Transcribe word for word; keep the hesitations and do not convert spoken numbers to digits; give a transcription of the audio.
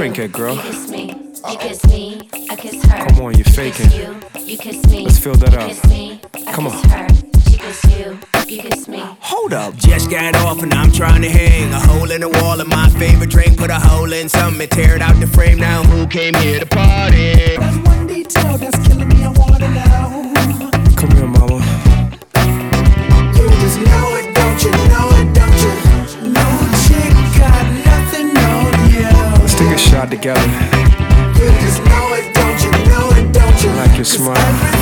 drink it, girl. You kiss me, you kiss me, I kiss her. Come on, you're faking. You, you kiss me. Let's fill that you up. Kiss me, I Come kiss on. her. She kiss you, you kiss me. Hold up, just got off and I'm trying to hang a hole in the wall of my favorite drink. Put a hole in something and tear it out the frame. Now who came here to party? There's one detail that's killing me, I wanna know. Come here, mama. You just know it, don't you know it, don't you? No chick got nothing on you. Let's take a shot together. You just know it, don't you know it, don't you? Like your smile.